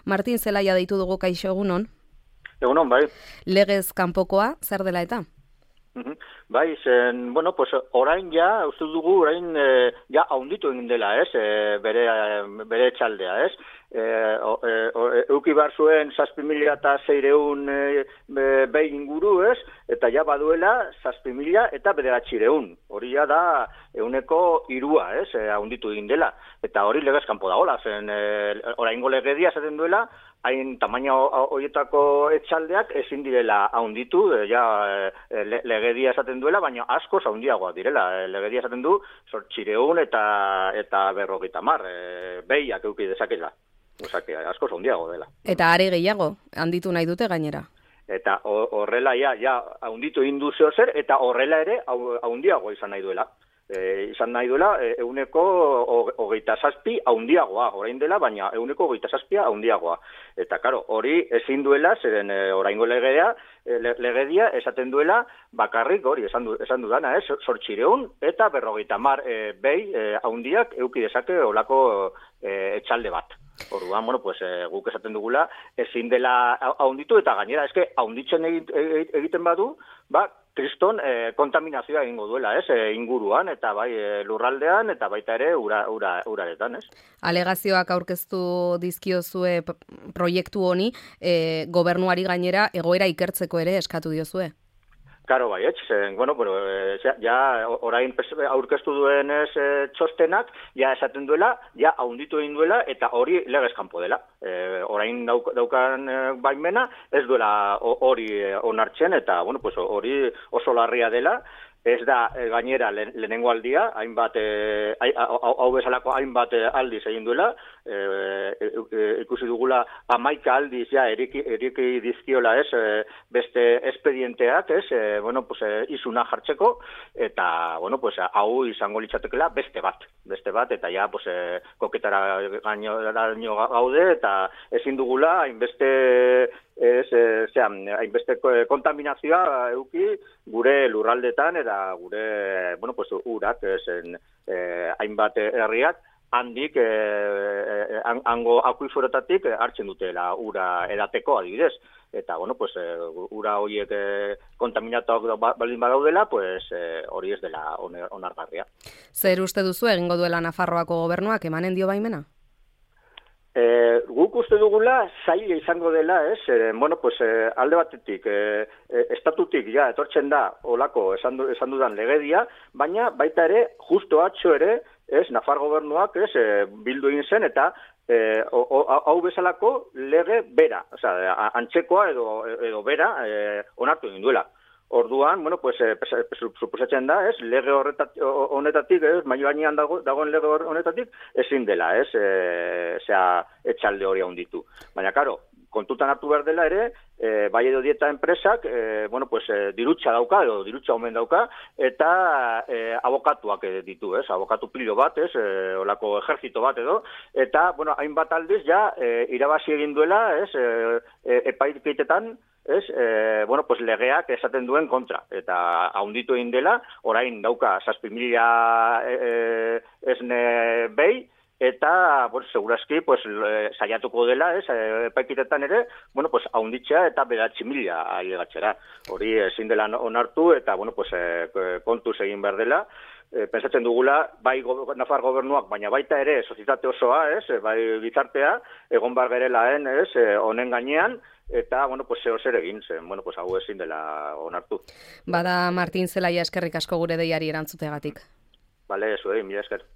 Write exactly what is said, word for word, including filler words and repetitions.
Martin Zelaia deitu dugu, kaixo, egunon? Egunon, bai. Legez kanpokoa, zer dela eta? Bai, zen, bueno, pues orain ja, uste dugu, orain e, ja haunditu egin dela, ez, e, bere, bere etxaldea, ez? E, o, e, o, euki bar zuen zazpi mila eta zeireun e, behin inguru, ez? Eta ja baduela zazpi mila eta bederatzireun. Hori ja da euneko irua, ez? E, haunditu egin dela. Eta hori legez kanpo dagoela, zen e, oraingo legedia esaten duela, hain tamaina horietako etxaldeak ezin direla haunditu, e, ja e, legedia esaten duela, baina askoz haundiagoa direla. E, legedia esaten du, zortzireun eta, eta berrogeita mar, e, behiak euki dezakela. Osake, askoz haundiago dela. Eta are gehiago, handitu nahi dute gainera. Eta horrela, ja, ja, haunditu induzio zer, eta horrela ere haundiago izan nahi duela. E, izan nahi duela, euneko hogeita zazpi haundiagoa, orain dela, baina euneko hogeita zazpia haundiagoa. Eta, karo, hori ezin duela, zeren e, oraingo legedea, le, legedia esaten duela, bakarrik hori, esan, du, esan dudana, eh, zortzireun, eta berrogeita mar e, behi e, haundiak euki dezake olako e, etxalde bat. Orduan, bueno, pues, e, guk esaten dugula, ezin dela haunditu, eta gainera, eske, haunditzen egiten badu, ba, kriston e, kontaminazioa egingo duela, ez, e, inguruan, eta bai e, lurraldean, eta baita ere ura, ura, uraretan, ez. Alegazioak aurkeztu dizkiozue proiektu honi, e, gobernuari gainera egoera ikertzeko ere eskatu diozue. Karo, bai, etx, bueno, bueno, ja, ja orain aurkeztu duenez e, txostenak, ja esaten duela, ja haunditu egin duela, eta hori legez kanpo dela. E, orain dauk, daukan e, baimena, ez duela hori onartzen, eta, bueno, pues hori oso larria dela. Ez da, e, gainera, le, lehenengo aldia, hainbat, e, hau bezalako hainbat aldiz egin duela, e, e, e, ikusi dugula hamaika aldiz ja eriki, eriki dizkiola ez, e, beste espedienteak, ez, e, bueno, pues, e, izuna jartzeko, eta, bueno, pues, hau izango litzatekela beste bat, beste bat, eta ja, pues, e, koketara gaino gaude, eta ezin dugula hainbeste ez, e, zean, hainbeste kontaminazioa euki gure lurraldetan eta gure, bueno, pues, urak, zen, eh, hainbat herriak, handik, eh, hango akuiforotatik hartzen dutela ura edateko adibidez. Eta, bueno, pues, ura horiek eh, kontaminatuak baldin badaudela, pues, eh, hori ez dela onargarria. Zer uste duzu egingo duela Nafarroako gobernuak emanen dio baimena? E, guk uste dugula zaila izango dela, ez? E, bueno, pues, e, alde batetik, e, e, estatutik ja etortzen da olako esan, du, esan dudan legedia, baina baita ere, justo atxo ere, ez, Nafar gobernuak, ez, e, bildu egin zen, eta e, o, o, hau bezalako lege bera, osea, antzekoa edo, edo bera e, onartu egin duela. Orduan, bueno, pues, eh, suposatzen da, ez, lege horretat, honetatik, ez, mai gainean dago, dagoen lege honetatik, ezin dela, ez, e, zera, etxalde hori handitu. Baina, karo, kontutan hartu behar dela ere, e, bai edo dieta enpresak, e, bueno, pues, e, dirutxa dauka, edo dirutxa omen dauka, eta e, abokatuak ditu, ez, abokatu pilo bat, ez, e, olako ejertzito bat edo, eta, bueno, hainbat aldiz, ja, e, irabazi egin duela, ez, e, e, epaikeitetan, ez, e, bueno, pues legeak esaten duen kontra, eta haunditu egin dela, orain dauka zazpi mila e, e, esne behi, eta, bueno, segurazki, pues, e, saiatuko dela, ez, epaikitetan ere, bueno, pues, haunditzea eta beratzi mila ailegatzera. Hori ezin dela onartu, eta, bueno, pues, e, kontuz egin behar dela, E, pensatzen dugula, bai go, Nafar gobernuak, baina baita ere, sozietate osoa, ez, bai gizartea, egon bar berelaen, ez, honen gainean, eta, bueno, pues, zeo zer egin zen, bueno, pues, hau ezin dela onartu. Bada Martin Zelaia eskerrik asko gure deiari erantzutegatik. Bale, zuei, mila esker.